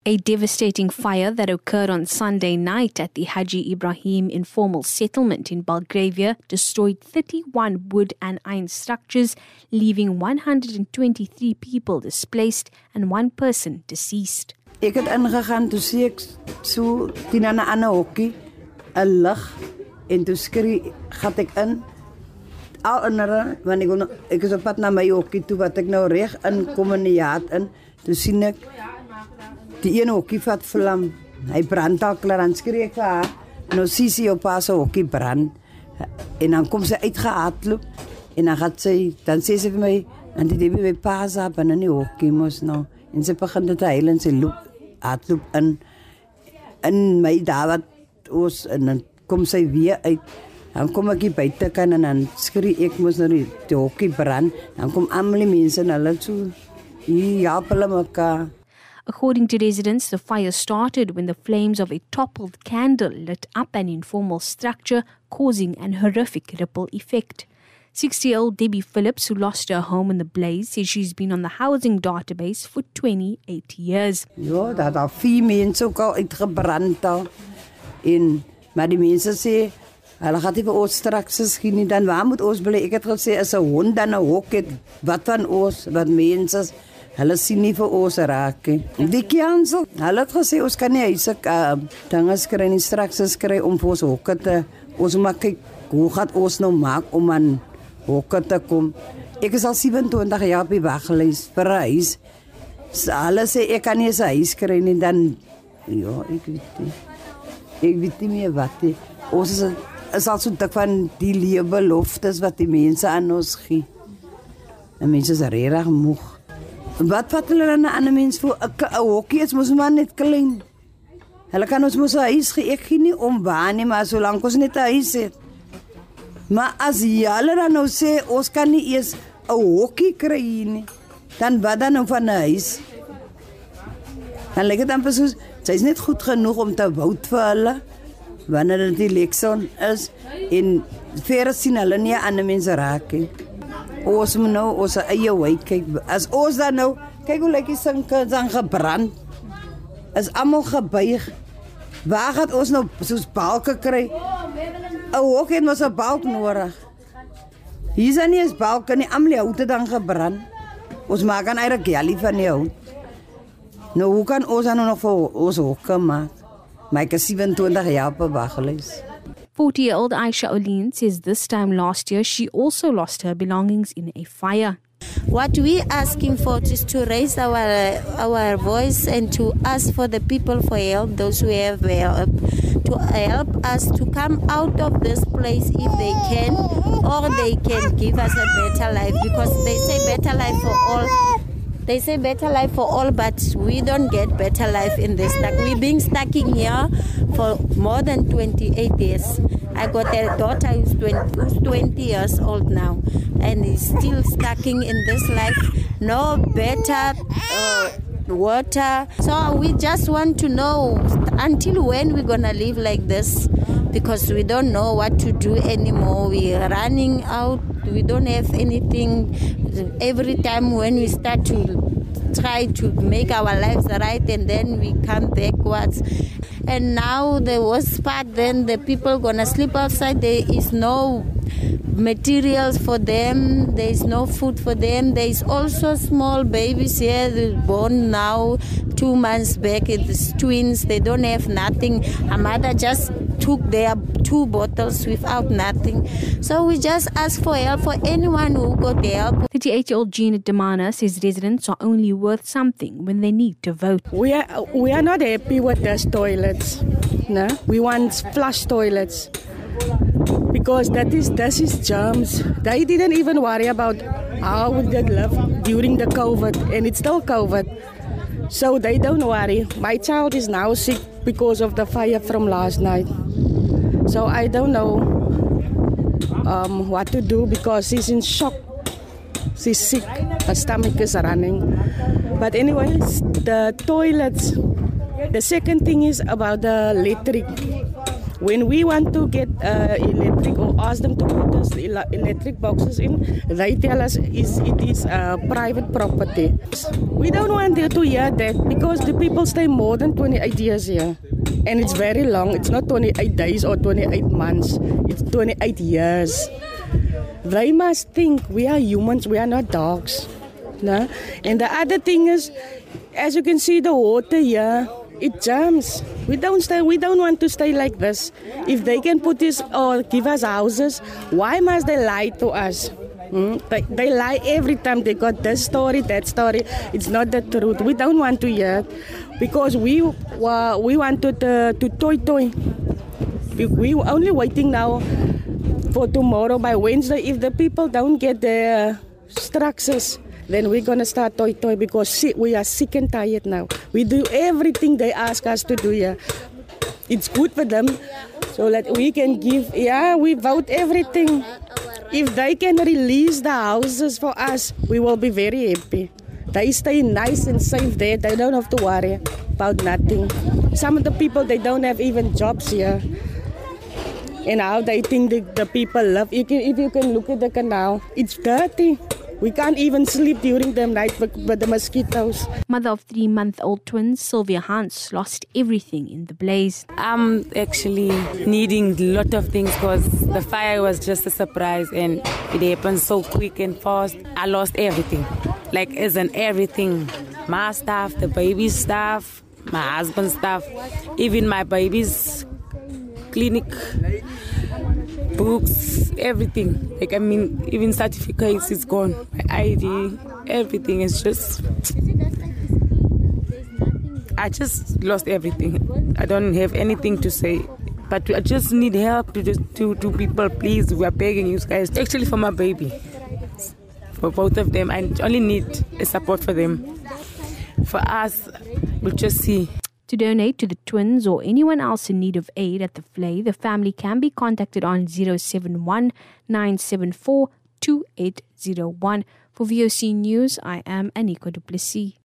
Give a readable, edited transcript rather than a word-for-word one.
A devastating fire that occurred on Sunday night at the Haji Ibrahim informal settlement in Belgravia destroyed 31 wood and iron structures, leaving 123 people displaced and one person deceased. Ik het ingegaan, toe sien ek so 10 aan 'n ander hokkie, 'n lig, en toe skree gat ek in. Al innere, want ek is op pad na my hokkie toe, wat ek nou reg inkom in die yard in, toe sien ek die een hokkie vat vlam. Hy brand al klaar, dan skree ek vir haar. Nou sien sy op haar se hokkie brand. En dan kom sy uitgehardloop. En dan sê sy vir my, en die baby pas op en in die hokkie mos nou. En sy begin dit te huil en sy hardloop in my daar wat ons, en dan kom sy weer uit. Dan kom ek hier buite kan en dan skree ek mos nou die hokkie brand. Dan kom almal die mense en hulle so, hier help hulle mekaar. According to residents, the fire started when the flames of a toppled candle lit up an informal structure, causing an horrific ripple effect. 60-year-old Debbie Phillips, who lost her home in the blaze, says she's been on the housing database for 28 years. Ja, dat al 4 mense ook al uitgebrand al. Maar die mense sê, hulle gaat nie vir ons straks skien nie, dan waar moet ons bly? Ek het gesê, as 'n hond dan 'n hok het, wat van ons, wat mense, hulle sien nie vir ons raak nie. Die kansel, hulle het gesê, ons kan nie huise dinge skry nie, straks skry om vir ons hokke te, ons maak kyk, hoe gaat ons nou maak om aan hokke te kom. Ek is al 27 jaar op die waglys vir 'n huis. Hulle sê, ek kan nie 'n huis kry nie, dan, ja, ek weet nie meer wat nie. Ons is al so dik van die leebeloftes wat die mense aan ons gee. En mense is regtig moeg. Wat vat hulle dan 'n ander mens voor? 'n hokkie is mos maar net klein. Hulle kan ons mos 'n huis gee. Ek gee nie om waar nie, maar solank ons net 'n huis het. Maar as hulle dan nou sê, ons kan nie eers 'n hokkie kry hier nie, dan wat dan nou van 'n huis? Dan lyk dit amper soos, sy is net goed genoeg om te woud vir hulle, wanneer dit die lekson is, en verder sien hulle nie aan die mense raak nie. Ons moet nou ons eie wy kyk. As ons dan nou, kyk hoe lyk die sinke dan gebrand. Is almal gebuig. Waar gaan ons nou soos balke kry? 'n hok het mos 'n balk nodig. Hier is nie 'n balk nie, almal die houte dan gebrand. Ons maak aan eie galley van die hout. Nou hoe kan ons dan nog vir ons hokke maak? Maar ek is 27 jaar op 'n waglys. 40-year-old Aisha Olien says this time last year she also lost her belongings in a fire. What we asking for is to raise our voice and to ask for the people for help, those who have help, to help us to come out of this place if they can, or they can give us a better life, because they say better life for all. They say better life for all, but we don't get better life in this. Like we're being stuck in here for more than 28 years. I got a daughter who's 20 years old now, and is still stuck in this life. No better water. So we just want to know until when we're gonna live like this, because we don't know what to do anymore. We are running out. We don't have anything. Every time when we start to try to make our lives right, and then we come backwards. And now the worst part, then the people gonna sleep outside. There is no materials for them. There is no food for them. There is also small babies here, they're born now 2 months back. It's twins. They don't have nothing. Her mother just took their 2 bottles without nothing. So we just ask for help for anyone who got help. 38-year-old Gina Demana says residents are only worth something when they need to vote. We are not happy with these toilets. No? We want flush toilets, because this is germs. They didn't even worry about how we did live during the COVID, and it's still COVID. So they don't worry. My child is now sick because of the fire from last night. So I don't know what to do, because she's in shock. She's sick. Her stomach is running. But anyways, the toilets. The second thing is about the electric. When we want to get electric or ask them to put us electric boxes in, they tell us it is private property. We don't want to hear that because the people stay more than 28 years here. And it's very long. It's not 28 days or 28 months. It's 28 years. They must think we are humans, we are not dogs. No? And the other thing is, as you can see, the water here, it jumps. We don't want to stay like this. If they can put this or give us houses, why must they lie to us? They lie every time. They got this story, that story. It's not the truth. We don't want to hear it because we wanted to toy. We only waiting now for tomorrow by Wednesday. If the people don't get their structures, then we're going to start toy because we are sick and tired now. We do everything they ask us to do here. It's good for them so that we can give, we vote everything. If they can release the houses for us, we will be very happy. They stay nice and safe there. They don't have to worry about nothing. Some of the people, they don't have even jobs here. And how they think the people live. If you can look at the canal, it's dirty. We can't even sleep during the night with the mosquitoes. Mother of 3-month-old twins, Sylvia Hans, lost everything in the blaze. I'm actually needing a lot of things because the fire was just a surprise and it happened so quick and fast. I lost everything, like as in everything. My stuff, the baby's stuff, my husband's stuff, even my baby's clinic, books, everything. Even certificates is gone. My ID, everything is just... I just lost everything. I don't have anything to say. But I just need help to people, please. We are begging you guys. Actually for my baby. For both of them. I only need a support for them. For us, we'll just see. To donate to the twins or anyone else in need of aid at the Vlei, the family can be contacted on 071 974 2801. For VOC News, I am Aniko Du Plessis.